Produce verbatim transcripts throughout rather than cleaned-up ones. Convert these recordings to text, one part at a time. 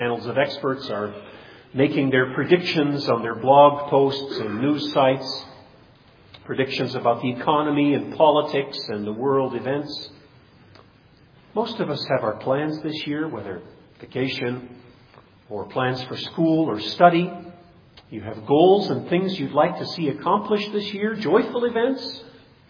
Panels of experts are making their predictions on their blog posts and news sites, predictions about the economy and politics and the world events. Most of us have our plans this year, whether vacation or plans for school or study. You have goals and things you'd like to see accomplished this year, joyful events.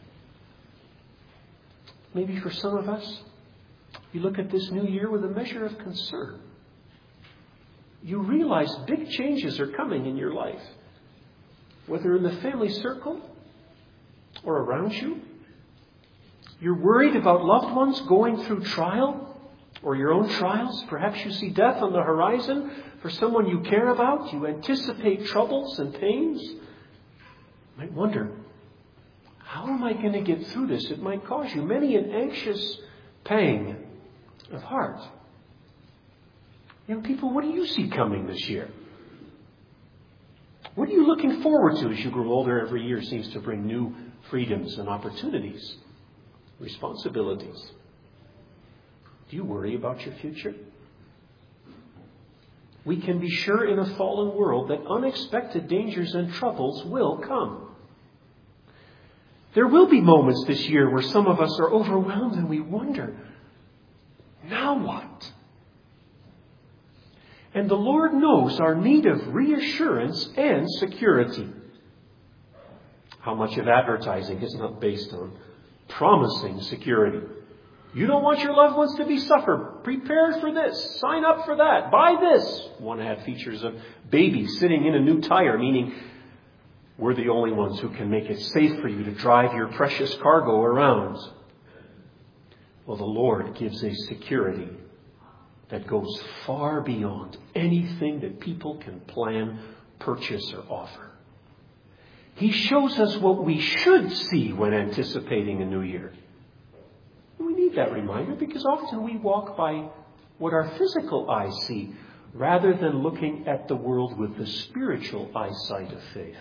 Maybe for some of us, you look at this new year with a measure of concern. You realize big changes are coming in your life, whether in the family circle or around you. You're worried about loved ones going through trial or your own trials. Perhaps you see death on the horizon for someone you care about. You anticipate troubles and pains. You might wonder, how am I going to get through this? It might cause you many an anxious pang of heart. Young people, what do you see coming this year? What are you looking forward to as you grow older? Every year seems to bring new freedoms and opportunities, responsibilities. Do you worry about your future? We can be sure in a fallen world that unexpected dangers and troubles will come. There will be moments this year where some of us are overwhelmed and we wonder, now what? And the Lord knows our need of reassurance and security. How much of advertising is not based on promising security? You don't want your loved ones to be suffer. Prepare for this. Sign up for that. Buy this. One had features of babies sitting in a new tire, meaning we're the only ones who can make it safe for you to drive your precious cargo around. Well, the Lord gives a security that goes far beyond anything that people can plan, purchase, or offer. He shows us what we should see when anticipating a new year. We need that reminder because often we walk by what our physical eyes see rather than looking at the world with the spiritual eyesight of faith.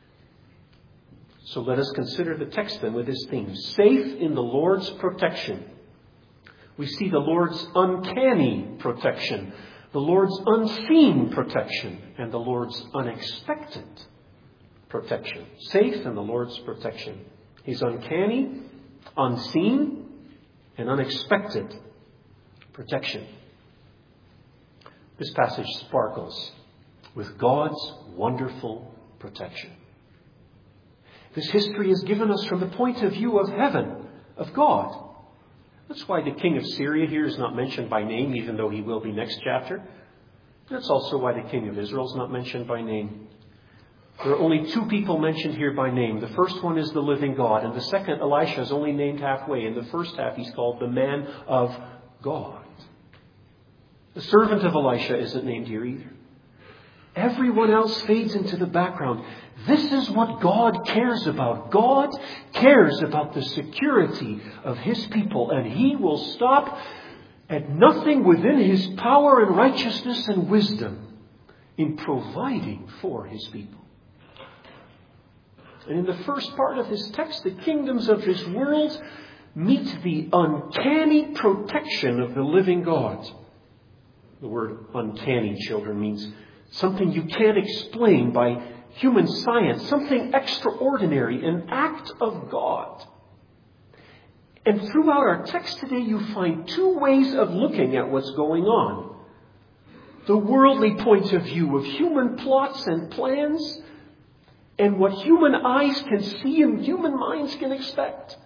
So let us consider the text then with this theme, safe in the Lord's protection. We see the Lord's uncanny protection, the Lord's unseen protection, and the Lord's unexpected protection. Safe in the Lord's protection. He's uncanny, unseen, and unexpected protection. This passage sparkles with God's wonderful protection. This history is given us from the point of view of heaven, of God. That's why the king of Syria here is not mentioned by name, even though he will be next chapter. That's also why the king of Israel is not mentioned by name. There are only two people mentioned here by name. The first one is the living God, and the second, Elisha, is only named halfway. In the first half, he's called the man of God. The servant of Elisha isn't named here either. Everyone else fades into the background. This is what God cares about. God cares about the security of His people, and He will stop at nothing within His power and righteousness and wisdom in providing for His people. And in the first part of this text, the kingdoms of this world meet the uncanny protection of the living God. The word uncanny, children, means something you can't explain by human science, something extraordinary, an act of God. And throughout our text today, you find two ways of looking at what's going on. The worldly point of view of human plots and plans, and what human eyes can see and human minds can expect.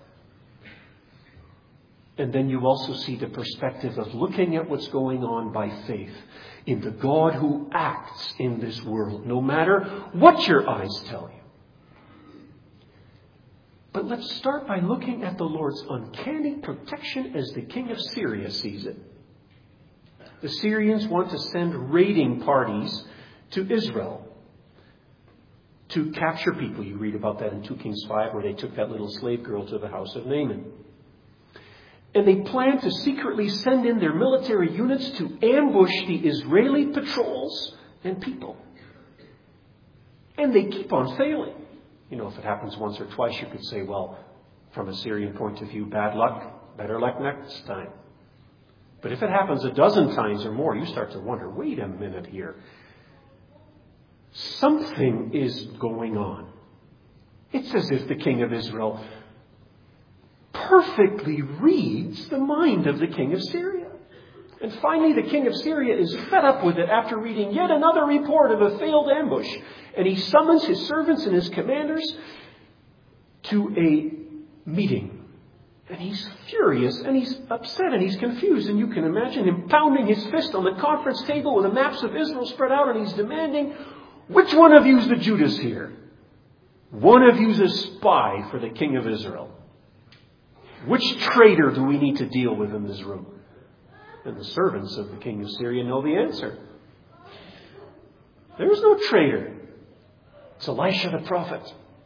And then you also see the perspective of looking at what's going on by faith in the God who acts in this world, no matter what your eyes tell you. But let's start by looking at the Lord's uncanny protection as the king of Syria sees it. The Syrians want to send raiding parties to Israel to capture people. You read about that in Second Kings five, where they took that little slave girl to the house of Naaman. And they plan to secretly send in their military units to ambush the Israeli patrols and people. And they keep on failing. You know, if it happens once or twice, you could say, well, from a Syrian point of view, bad luck, better luck next time. But if it happens a dozen times or more, you start to wonder, wait a minute here. Something is going on. It's as if the king of Israel perfectly reads the mind of the king of Syria. And finally, the king of Syria is fed up with it after reading yet another report of a failed ambush. And he summons his servants and his commanders to a meeting. And he's furious, and he's upset, and he's confused. And you can imagine him pounding his fist on the conference table with the maps of Israel spread out, and he's demanding, which one of you's the Judas here? One of you's a spy for the king of Israel. Which traitor do we need to deal with in this room? And the servants of the king of Syria know the answer. There is no traitor. It's Elisha the prophet.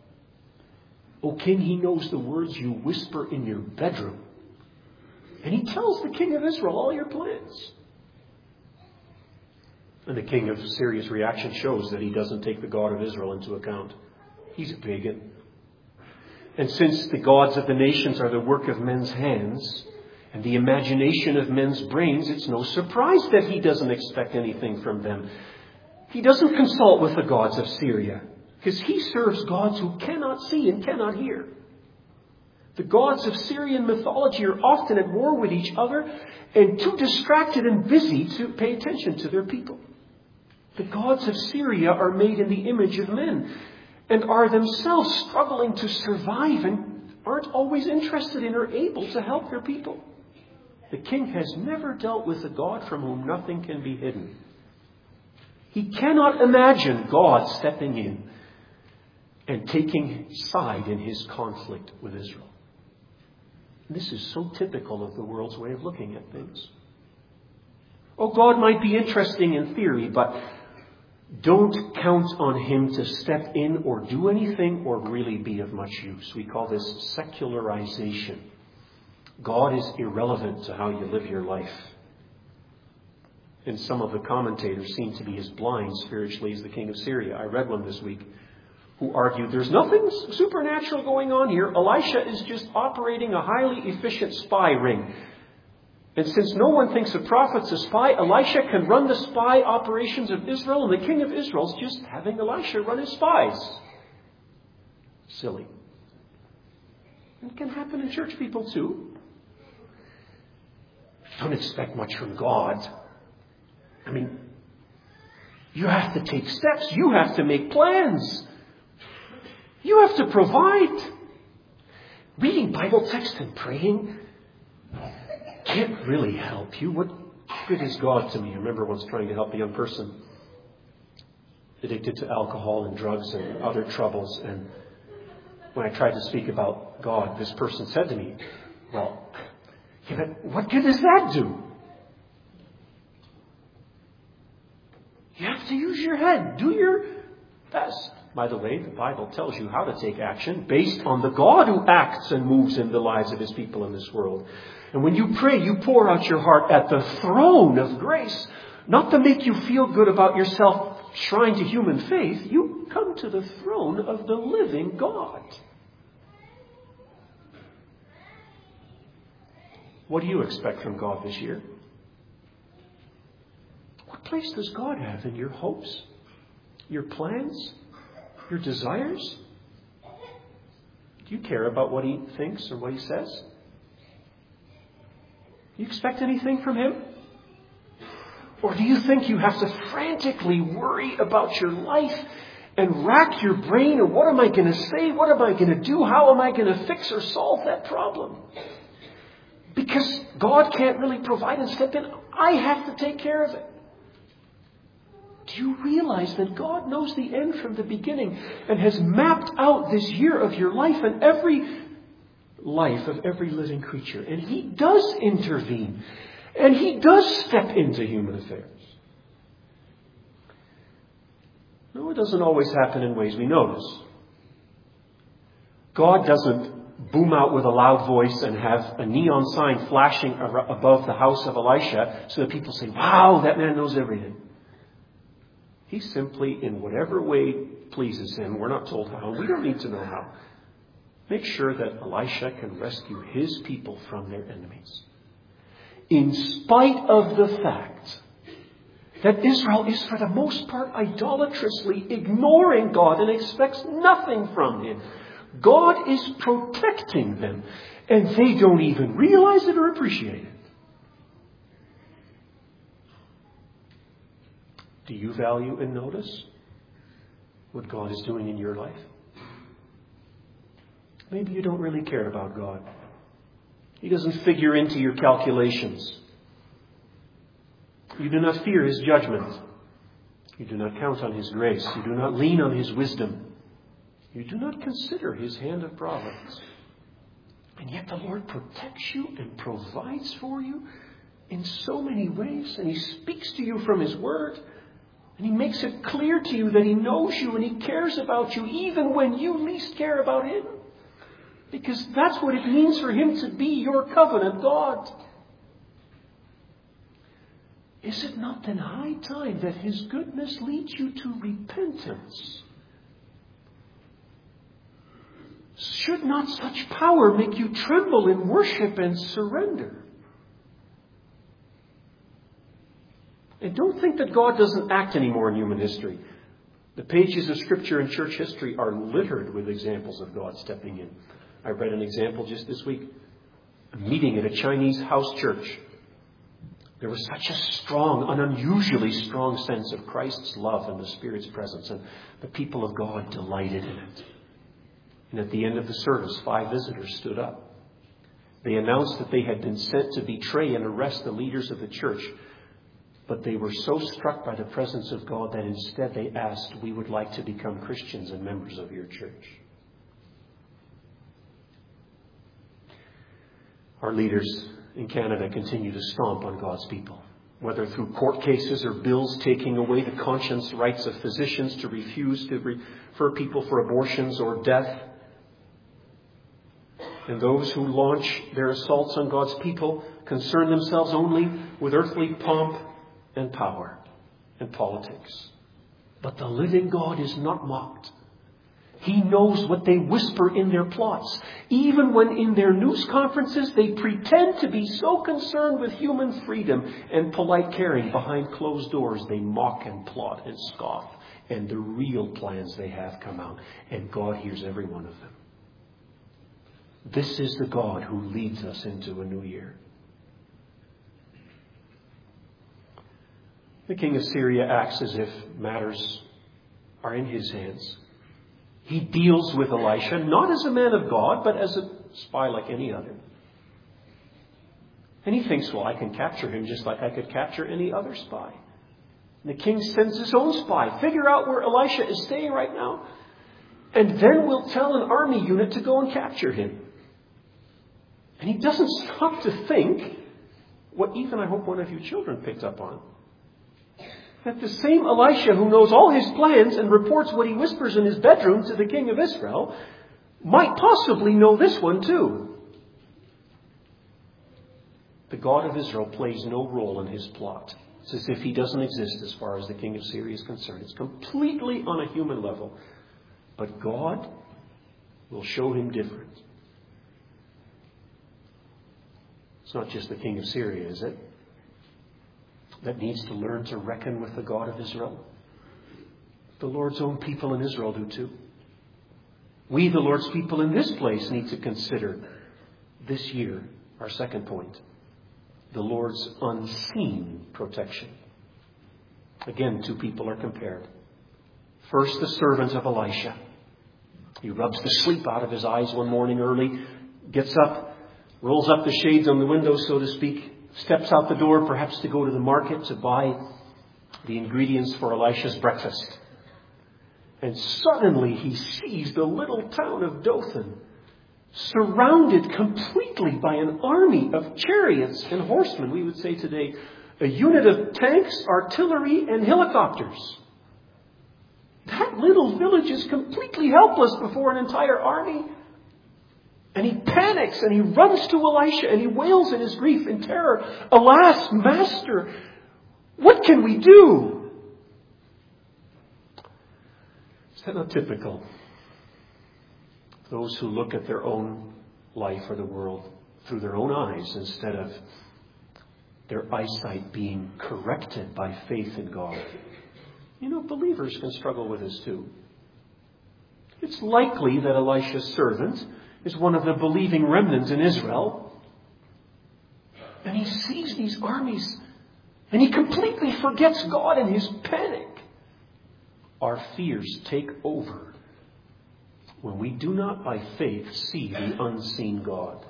O king, he knows the words you whisper in your bedroom. And he tells the king of Israel all your plans. And the king of Syria's reaction shows that he doesn't take the God of Israel into account. He's a pagan. And since the gods of the nations are the work of men's hands and the imagination of men's brains, it's no surprise that he doesn't expect anything from them. He doesn't consult with the gods of Syria, because he serves gods who cannot see and cannot hear. The gods of Syrian mythology are often at war with each other and too distracted and busy to pay attention to their people. The gods of Syria are made in the image of men and are themselves struggling to survive and aren't always interested in or able to help their people. The king has never dealt with a God from whom nothing can be hidden. He cannot imagine God stepping in and taking side in his conflict with Israel. This is so typical of the world's way of looking at things. Oh, God might be interesting in theory, but don't count on him to step in or do anything or really be of much use. We call this secularization. God is irrelevant to how you live your life. And some of the commentators seem to be as blind spiritually as the king of Syria. I read one this week who argued there's nothing supernatural going on here. Elisha is just operating a highly efficient spy ring. And since no one thinks a prophet's a spy, Elisha can run the spy operations of Israel, and the king of Israel's just having Elisha run his spies. Silly. It can happen in church people too. Don't expect much from God. I mean, you have to take steps. You have to make plans. You have to provide. Reading Bible text and praying can't really help you. What good is God to me? I remember once trying to help a young person addicted to alcohol and drugs and other troubles. And when I tried to speak about God, this person said to me, well, yeah, but what good does that do? You have to use your head. Do your best. By the way, the Bible tells you how to take action based on the God who acts and moves in the lives of his people in this world. And when you pray, you pour out your heart at the throne of grace, not to make you feel good about yourself, shrine to human faith. You come to the throne of the living God. What do you expect from God this year? What place does God have in your hopes, your plans, your desires? Do you care about what he thinks or what he says? Do you expect anything from him? Or do you think you have to frantically worry about your life and rack your brain? Or what am I going to say? What am I going to do? How am I going to fix or solve that problem? Because God can't really provide and step in. I have to take care of it. Do you realize that God knows the end from the beginning and has mapped out this year of your life and every life of every living creature? And he does intervene. And he does step into human affairs. No, it doesn't always happen in ways we notice. God doesn't boom out with a loud voice and have a neon sign flashing above the house of Elisha so that people say, wow, that man knows everything. He simply, in whatever way pleases him, we're not told how, we don't need to know how, make sure that Elisha can rescue his people from their enemies. in spite of the fact that Israel is for the most part idolatrously ignoring God and expects nothing from Him. God is protecting them, and they don't even realize it or appreciate it. Do you value and notice what God is doing in your life? Maybe you don't really care about God. He doesn't figure into your calculations. You do not fear His judgment. You do not count on His grace. You do not lean on His wisdom. You do not consider His hand of providence. And yet the Lord protects you and provides for you in so many ways. And He speaks to you from His Word. And He makes it clear to you that He knows you and He cares about you even when you least care about Him. Because that's what it means for Him to be your covenant God. Is it not then high time that His goodness leads you to repentance? Should not such power make you tremble in worship and surrender? And don't think that God doesn't act anymore in human history. The pages of Scripture and church history are littered with examples of God stepping in. I read an example just this week. A meeting at a Chinese house church. There was such a strong, an unusually strong sense of Christ's love and the Spirit's presence. And the people of God delighted in it. And at the end of the service, five visitors stood up. They announced that they had been sent to betray and arrest the leaders of the church. But they were so struck by the presence of God that instead they asked, "We would like to become Christians and members of your church." Our leaders in Canada continue to stomp on God's people, whether through court cases or bills taking away the conscience rights of physicians to refuse to refer people for abortions or death. And those who launch their assaults on God's people concern themselves only with earthly pomp and power and politics. But the living God is not mocked. He knows what they whisper in their plots. Even when in their news conferences they pretend to be so concerned with human freedom and polite caring, behind closed doors they mock and plot and scoff. And the real plans they have come out. And God hears every one of them. This is the God who leads us into a new year. The king of Syria acts as if matters are in his hands. He deals with Elisha not as a man of God, but as a spy like any other. And he thinks, well, I can capture him just like I could capture any other spy. And the king sends his own spy. Figure out where Elisha is staying right now. And then we'll tell an army unit to go and capture him. And he doesn't stop to think what even I hope one of you children picked up on. That the same Elisha who knows all his plans and reports what he whispers in his bedroom to the king of Israel might possibly know this one too. The God of Israel plays no role in his plot. It's as if he doesn't exist as far as the king of Syria is concerned. It's completely on a human level. But God will show him different. It's not just the king of Syria, is it? That needs to learn to reckon with the God of Israel. The Lord's own people in Israel do too. We, the Lord's people in this place, need to consider this year, our second point, the Lord's unseen protection. Again, two people are compared. First, the servant of Elisha. He rubs the sleep out of his eyes one morning early, gets up, rolls up the shades on the window, so to speak, steps out the door, perhaps to go to the market to buy the ingredients for Elisha's breakfast. And suddenly he sees the little town of Dothan surrounded completely by an army of chariots and horsemen. We would say today, a unit of tanks, artillery, and helicopters. That little village is completely helpless before an entire army. And he panics and he runs to Elisha and he wails in his grief and terror. Alas, Master, what can we do? Is that not typical? Those who look at their own life or the world through their own eyes instead of their eyesight being corrected by faith in God. You know, believers can struggle with this too. It's likely that Elisha's servant is one of the believing remnants in Israel. And he sees these armies and he completely forgets God in his panic. Our fears take over when we do not by faith see the unseen God.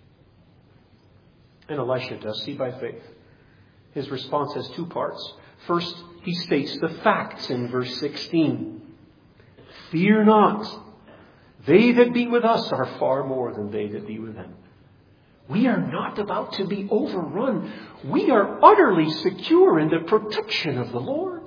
And Elisha does see by faith. His response has two parts. First, he states the facts in verse sixteen. Fear not. They that be with us are far more than they that be with them. We are not about to be overrun. We are utterly secure in the protection of the Lord.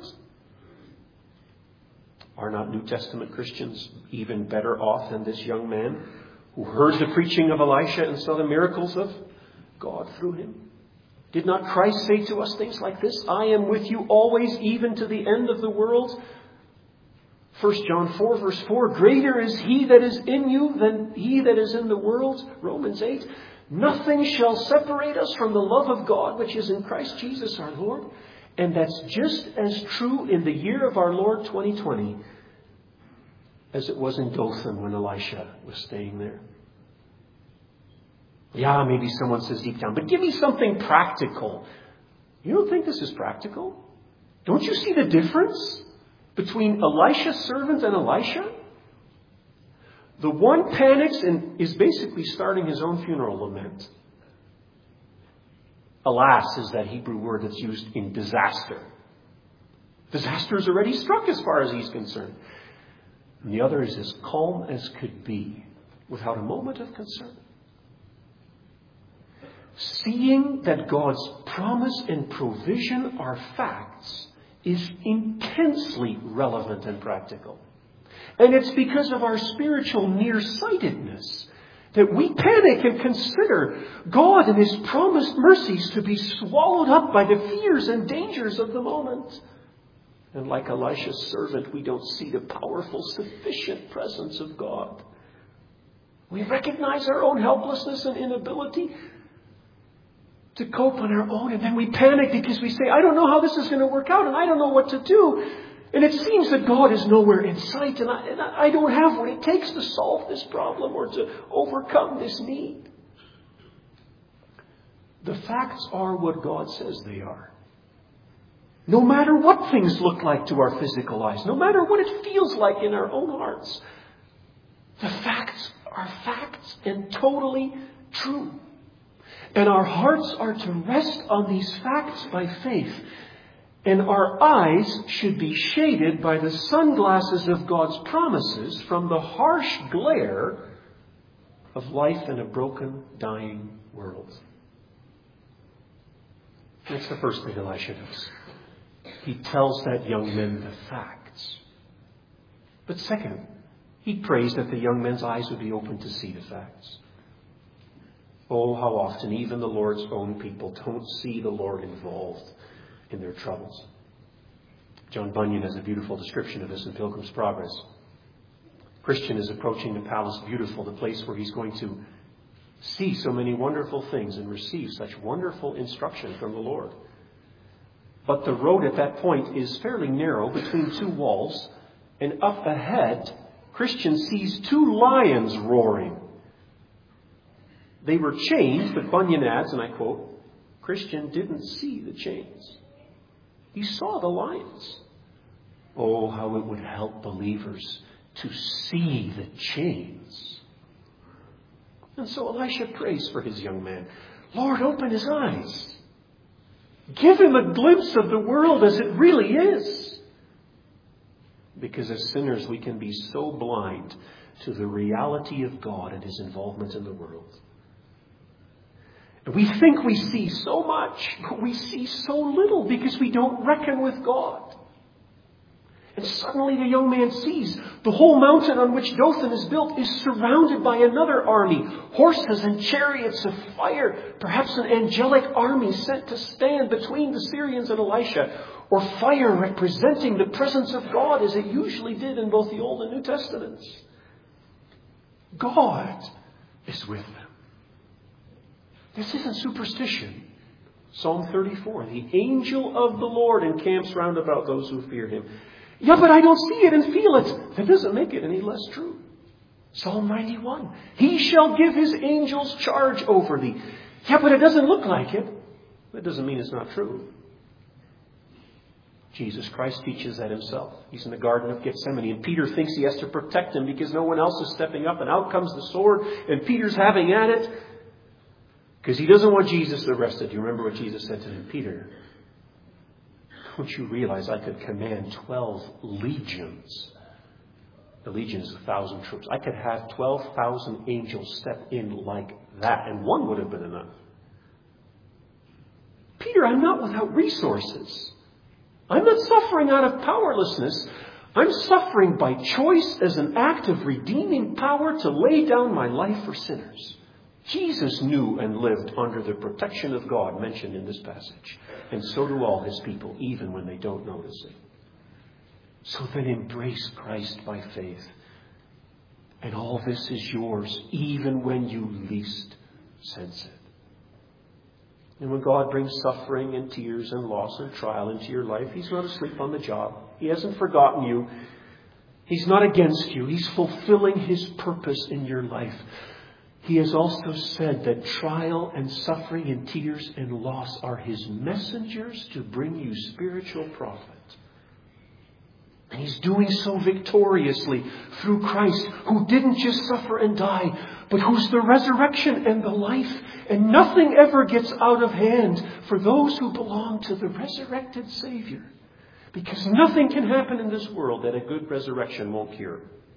Are not New Testament Christians even better off than this young man who heard the preaching of Elisha and saw the miracles of God through him? Did not Christ say to us things like this? I am with you always, even to the end of the world. First John four, verse four, greater is he that is in you than he that is in the world. Romans eight, nothing shall separate us from the love of God which is in Christ Jesus our Lord. And that's just as true in the year of our Lord twenty twenty as it was in Dothan when Elisha was staying there. Yeah, maybe someone says deep down, but give me something practical. You don't think this is practical? Don't you see the difference between Elisha's servant and Elisha? The one panics and is basically starting his own funeral lament. Alas is that Hebrew word that's used in disaster. Disaster is already struck as far as he's concerned. And the other is as calm as could be, without a moment of concern. Seeing that God's promise and provision are facts is intensely relevant and practical. And it's because of our spiritual nearsightedness that we panic and consider God and His promised mercies to be swallowed up by the fears and dangers of the moment. And like Elisha's servant, we don't see the powerful, sufficient presence of God. We recognize our own helplessness and inability to cope on our own, and then we panic because we say, I don't know how this is going to work out, and I don't know what to do. And it seems that God is nowhere in sight, and I, and I don't have what it takes to solve this problem or to overcome this need. The facts are what God says they are. No matter what things look like to our physical eyes, no matter what it feels like in our own hearts, the facts are facts and totally true. And our hearts are to rest on these facts by faith. And our eyes should be shaded by the sunglasses of God's promises from the harsh glare of life in a broken, dying world. That's the first thing Elisha does. He tells that young man the facts. But second, he prays that the young man's eyes would be open to see the facts. Oh, how often even the Lord's own people don't see the Lord involved in their troubles. John Bunyan has a beautiful description of this in Pilgrim's Progress. Christian is approaching the Palace Beautiful, the place where he's going to see so many wonderful things and receive such wonderful instruction from the Lord. But the road at that point is fairly narrow between two walls, and up ahead, Christian sees two lions roaring. They were chained, but Bunyan adds, and I quote, Christian didn't see the chains. He saw the lions. Oh, how it would help believers to see the chains. And so Elisha prays for his young man. Lord, open his eyes. Give him a glimpse of the world as it really is. Because as sinners, we can be so blind to the reality of God and His involvement in the world. We think we see so much, but we see so little because we don't reckon with God. And suddenly the young man sees the whole mountain on which Dothan is built is surrounded by another army, horses and chariots of fire, perhaps an angelic army sent to stand between the Syrians and Elisha, or fire representing the presence of God as it usually did in both the Old and New Testaments. God is with them. This isn't superstition. Psalm thirty-four, the angel of the Lord encamps round about those who fear him. Yeah, but I don't see it and feel it. That doesn't make it any less true. Psalm ninety-one, he shall give his angels charge over thee. Yeah, but it doesn't look like it. That doesn't mean it's not true. Jesus Christ teaches that himself. He's in the Garden of Gethsemane, and Peter thinks he has to protect him because no one else is stepping up, and out comes the sword, and Peter's having at it because he doesn't want Jesus arrested. Do you remember what Jesus said to him? Peter, don't you realize I could command twelve legions? The legion is a thousand troops. I could have twelve thousand angels step in like that, and one would have been enough. Peter, I'm not without resources. I'm not suffering out of powerlessness. I'm suffering by choice as an act of redeeming power to lay down my life for sinners. Jesus knew and lived under the protection of God mentioned in this passage. And so do all his people, even when they don't notice it. So then embrace Christ by faith. And all this is yours, even when you least sense it. And when God brings suffering and tears and loss and trial into your life, he's not asleep on the job. He hasn't forgotten you. He's not against you. He's fulfilling his purpose in your life. He has also said that trial and suffering and tears and loss are his messengers to bring you spiritual profit. And he's doing so victoriously through Christ, who didn't just suffer and die, but who's the resurrection and the life. And nothing ever gets out of hand for those who belong to the resurrected Savior. Because nothing can happen in this world that a good resurrection won't cure.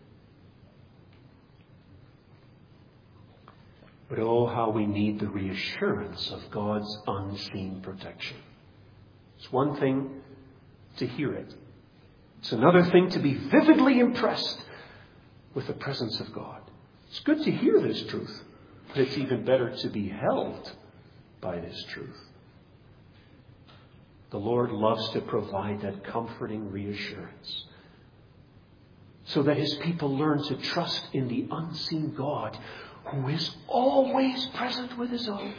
But oh, how we need the reassurance of God's unseen protection. It's one thing to hear it. It's another thing to be vividly impressed with the presence of God. It's good to hear this truth, but it's even better to be held by this truth. The Lord loves to provide that comforting reassurance so that his people learn to trust in the unseen God who is always present with his own.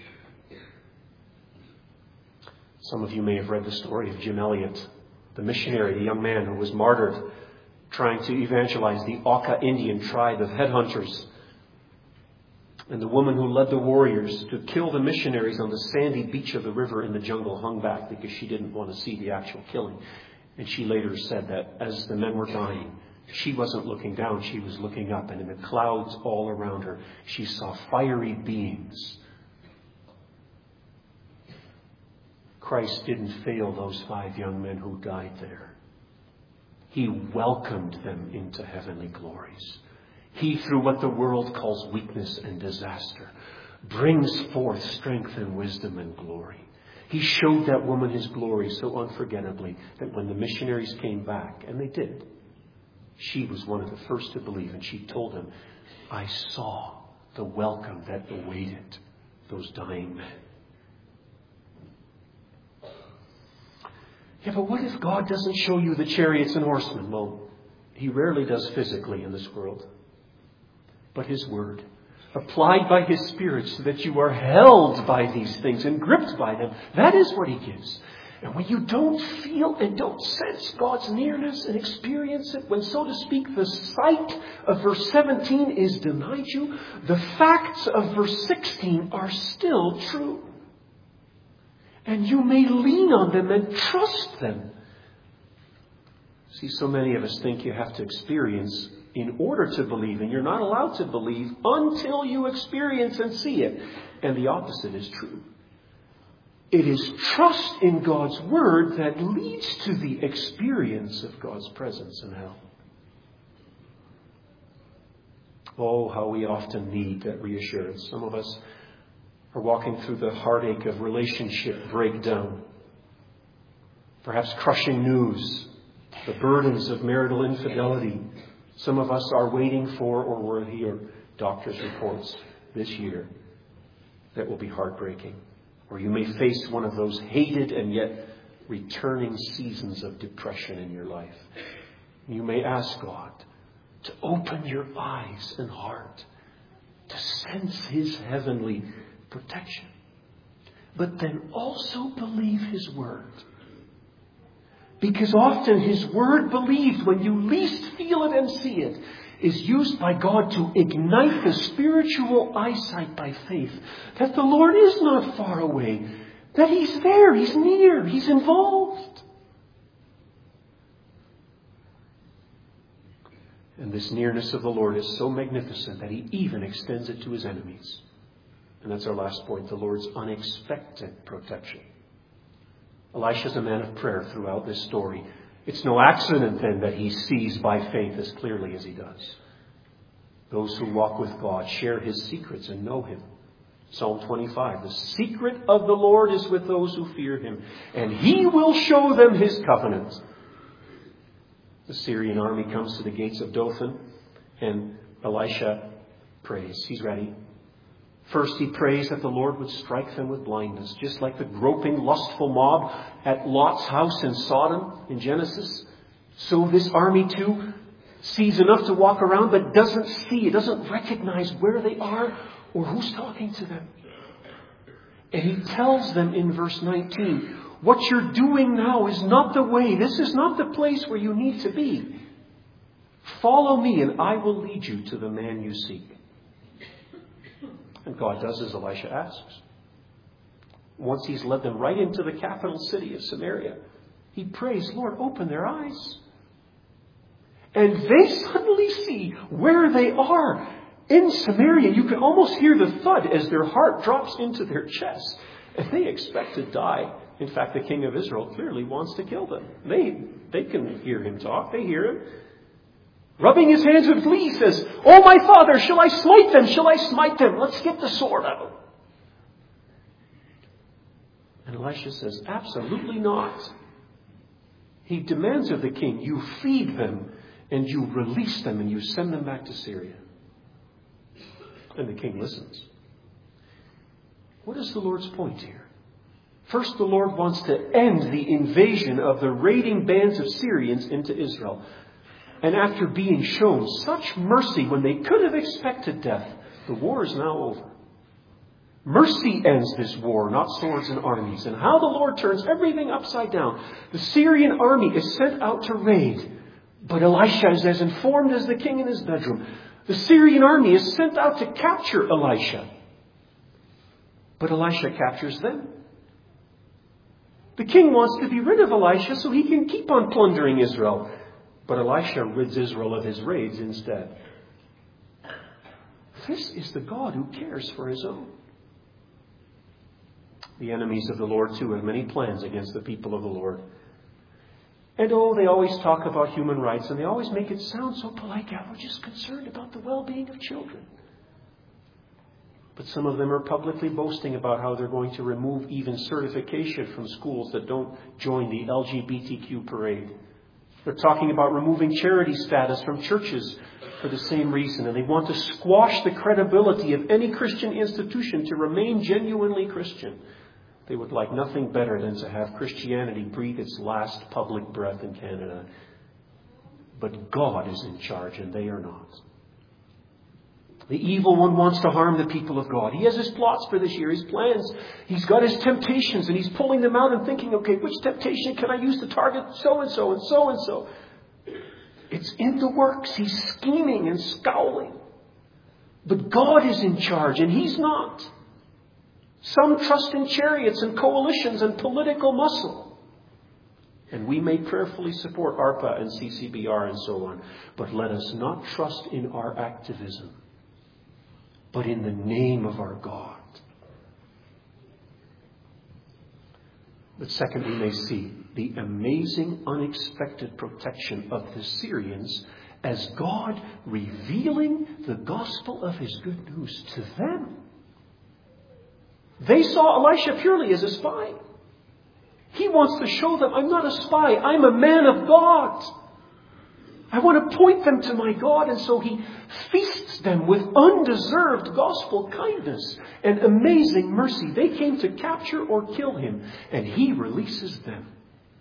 Some of you may have read the story of Jim Elliot, the missionary, the young man who was martyred trying to evangelize the Auca Indian tribe of headhunters. And the woman who led the warriors to kill the missionaries on the sandy beach of the river in the jungle hung back because she didn't want to see the actual killing. And she later said that as the men were dying, she wasn't looking down, she was looking up. And in the clouds all around her, she saw fiery beings. Christ didn't fail those five young men who died there. He welcomed them into heavenly glories. He, through what the world calls weakness and disaster, brings forth strength and wisdom and glory. He showed that woman his glory so unforgettably that when the missionaries came back, and they did, she was one of the first to believe, and she told them, I saw the welcome that awaited those dying men. Yeah, but what if God doesn't show you the chariots and horsemen? Well, he rarely does physically in this world. But his word, applied by his Spirit so that you are held by these things and gripped by them, that is what he gives. And when you don't feel and don't sense God's nearness and experience it, when, so to speak, the sight of verse seventeen is denied you, the facts of verse sixteen are still true. And you may lean on them and trust them. See, so many of us think you have to experience in order to believe, and you're not allowed to believe until you experience and see it. And the opposite is true. It is trust in God's word that leads to the experience of God's presence and help. Oh, how we often need that reassurance. Some of us are walking through the heartache of relationship breakdown. Perhaps crushing news, the burdens of marital infidelity. Some of us are waiting for or will hear doctor's reports this year that will be heartbreaking. Or you may face one of those hated and yet returning seasons of depression in your life. You may ask God to open your eyes and heart to sense his heavenly protection. but then also believe His word. Because often His word, believed when you least feel it and see it, is used by God to ignite the spiritual eyesight by faith that the Lord is not far away, that He's there, He's near, He's involved. And this nearness of the Lord is so magnificent that He even extends it to His enemies. And that's our last point, the Lord's unexpected protection. Elisha is a man of prayer throughout this story. It's no accident then that he sees by faith as clearly as he does. Those who walk with God share His secrets and know Him. Psalm twenty-five, the secret of the Lord is with those who fear Him, and He will show them His covenant. The Syrian army comes to the gates of Dothan, and Elisha prays. He's ready. First, he prays that the Lord would strike them with blindness, just like the groping, lustful mob at Lot's house in Sodom in Genesis. So this army too sees enough to walk around, but doesn't see, it doesn't recognize where they are or who's talking to them. And he tells them in verse nineteen, what you're doing now is not the way. This is not the place where you need to be. Follow me and I will lead you to the man you seek. And God does as Elisha asks. Once He's led them right into the capital city of Samaria, he prays, Lord, open their eyes. And they suddenly see where they are in Samaria. You can almost hear the thud as their heart drops into their chest. And they expect to die. In fact, the king of Israel clearly wants to kill them. They, they can hear him talk. They hear him. Rubbing his hands with glee, says, Oh, my father, shall I smite them? Shall I smite them? Let's get the sword out. And Elisha says, absolutely not. He demands of the king, you feed them and you release them and you send them back to Syria. And the king listens. What is the Lord's point here? First, the Lord wants to end the invasion of the raiding bands of Syrians into Israel. And after being shown such mercy when they could have expected death, the war is now over. Mercy ends this war, not swords and armies. And how the Lord turns everything upside down. The Syrian army is sent out to raid. But Elisha is as informed as the king in his bedroom. The Syrian army is sent out to capture Elisha. But Elisha captures them. The king wants to be rid of Elisha so he can keep on plundering Israel. But Elisha rids Israel of his raids instead. This is the God who cares for His own. The enemies of the Lord, too, have many plans against the people of the Lord. And oh, they always talk about human rights, and they always make it sound so polite. Yeah, we're just concerned about the well-being of children. But some of them are publicly boasting about how they're going to remove even certification from schools that don't join the L G B T Q parade. They're talking about removing charity status from churches for the same reason. And they want to squash the credibility of any Christian institution to remain genuinely Christian. They would like nothing better than to have Christianity breathe its last public breath in Canada. But God is in charge and they are not. The evil one wants to harm the people of God. He has his plots for this year, his plans. He's got his temptations and he's pulling them out and thinking, okay, which temptation can I use to target so-and-so and so-and-so? It's in the works. He's scheming and scowling. But God is in charge and He's not. Some trust in chariots and coalitions and political muscle. And we may prayerfully support ARPA and C C B R and so on. But let us not trust in our activism, but in the name of our God. But second, we may see the amazing, unexpected protection of the Syrians as God revealing the gospel of His good news to them. They saw Elisha purely as a spy. He wants to show them, I'm not a spy, I'm a man of God. I want to point them to my God. And so He feasts them with undeserved gospel kindness and amazing mercy. They came to capture or kill Him, and He releases them.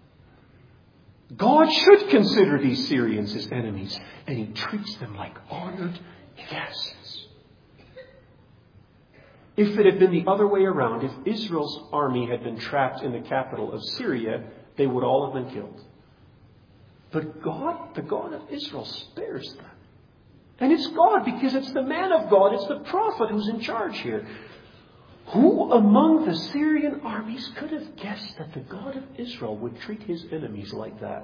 God should consider these Syrians His enemies, and He treats them like honored guests. If it had been the other way around, if Israel's army had been trapped in the capital of Syria, they would all have been killed. But God, the God of Israel, spares them. And it's God, because it's the man of God, it's the prophet who's in charge here. Who among the Syrian armies could have guessed that the God of Israel would treat his enemies like that?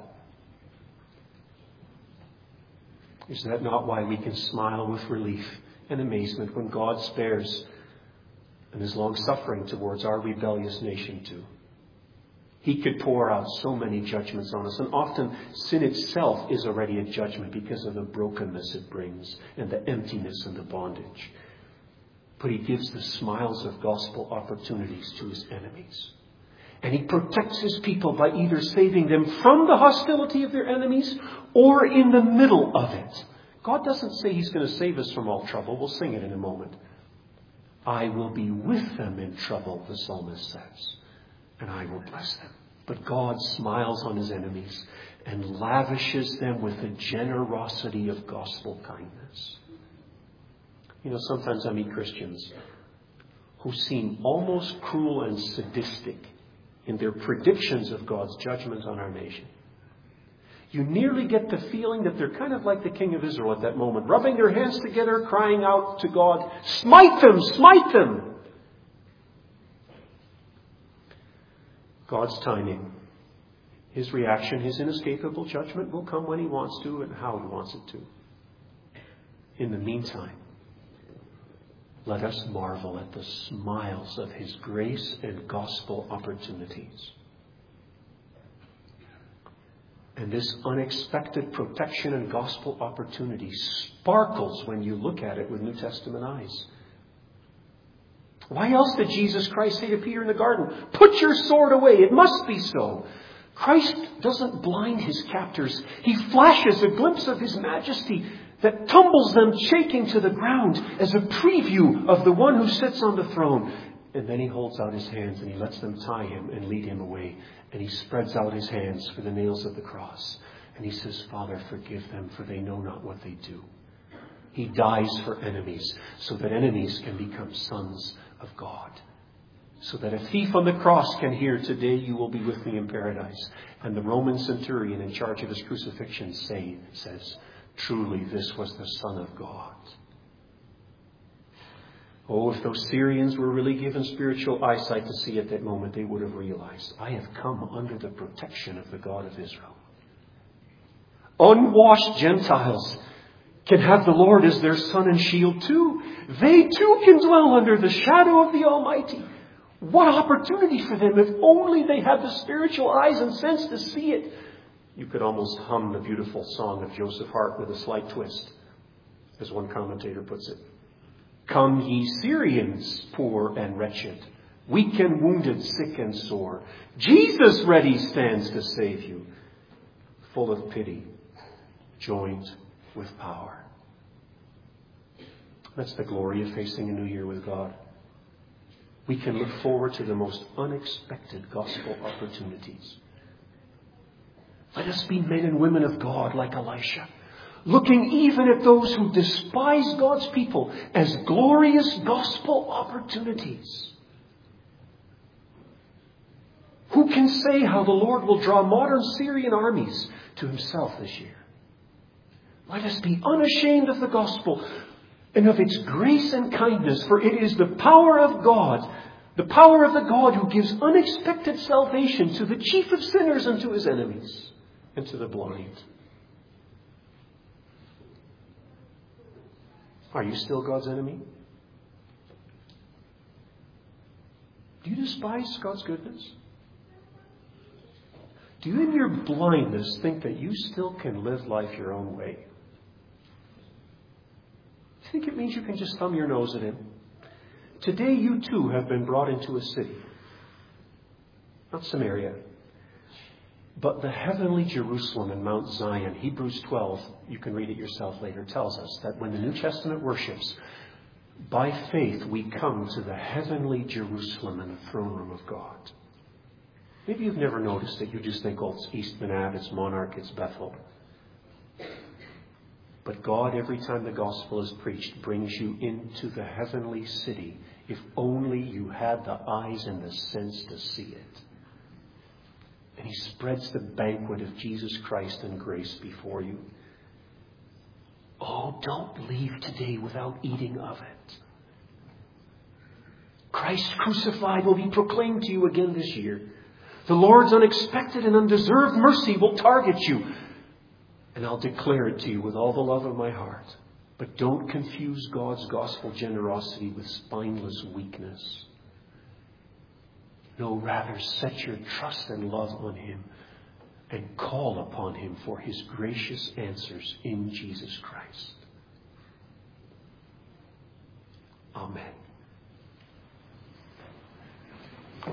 Is that not why we can smile with relief and amazement when God spares and is long-suffering towards our rebellious nation too? He could pour out so many judgments on us. And often sin itself is already a judgment because of the brokenness it brings and the emptiness and the bondage. But he gives the smiles of gospel opportunities to his enemies. And he protects his people by either saving them from the hostility of their enemies or in the middle of it. God doesn't say he's going to save us from all trouble. We'll sing it in a moment. I will be with them in trouble, the psalmist says, and I will bless them. But God smiles on his enemies and lavishes them with the generosity of gospel kindness. You know, sometimes I meet Christians who seem almost cruel and sadistic in their predictions of God's judgment on our nation. You nearly get the feeling that they're kind of like the king of Israel at that moment, rubbing their hands together, crying out to God, smite them, smite them. God's timing, his reaction, his inescapable judgment will come when he wants to and how he wants it to. In the meantime, let us marvel at the smiles of his grace and gospel opportunities. And this unexpected protection and gospel opportunity sparkles when you look at it with New Testament eyes. Why else did Jesus Christ say to Peter in the garden, put your sword away, it must be so. Christ doesn't blind his captors. He flashes a glimpse of his majesty that tumbles them shaking to the ground as a preview of the one who sits on the throne. And then he holds out his hands and he lets them tie him and lead him away. And he spreads out his hands for the nails of the cross. And he says, Father, forgive them, for they know not what they do. He dies for enemies so that enemies can become sons of God. So that a thief on the cross can hear, today you will be with me in paradise. And the Roman centurion in charge of his crucifixion say, says, truly this was the Son of God. Oh, if those Syrians were really given spiritual eyesight to see at that moment, they would have realized, I have come under the protection of the God of Israel. Unwashed Gentiles can have the Lord as their sun and shield too. They too can dwell under the shadow of the Almighty. What opportunity for them if only they had the spiritual eyes and sense to see it. You could almost hum the beautiful song of Joseph Hart with a slight twist, as one commentator puts it. Come ye Syrians, poor and wretched, weak and wounded, sick and sore. Jesus ready stands to save you, full of pity, joined with power. That's the glory of facing a new year with God. We can look forward to the most unexpected gospel opportunities. Let us be men and women of God like Elisha, looking even at those who despise God's people as glorious gospel opportunities. Who can say how the Lord will draw modern Syrian armies to himself this year? Let us be unashamed of the gospel and of its grace and kindness, for it is the power of God, the power of the God who gives unexpected salvation to the chief of sinners and to his enemies and to the blind. Are you still God's enemy? Do you despise God's goodness? Do you in your blindness think that you still can live life your own way? Do you think it means you can just thumb your nose at him? Today you too have been brought into a city. Not Samaria, but the heavenly Jerusalem in Mount Zion. Hebrews twelve, you can read it yourself later, tells us that when the New Testament worships, by faith we come to the heavenly Jerusalem and the throne room of God. Maybe you've never noticed it. You just think, oh, it's Eastman Ave, it's Monarch, it's Bethel. But God, every time the gospel is preached, brings you into the heavenly city, if only you had the eyes and the sense to see it. And He spreads the banquet of Jesus Christ and grace before you. Oh, don't leave today without eating of it. Christ crucified will be proclaimed to you again this year. The Lord's unexpected and undeserved mercy will target you. And I'll declare it to you with all the love of my heart. But don't confuse God's gospel generosity with spineless weakness. No, rather set your trust and love on Him and call upon Him for His gracious answers in Jesus Christ. Amen.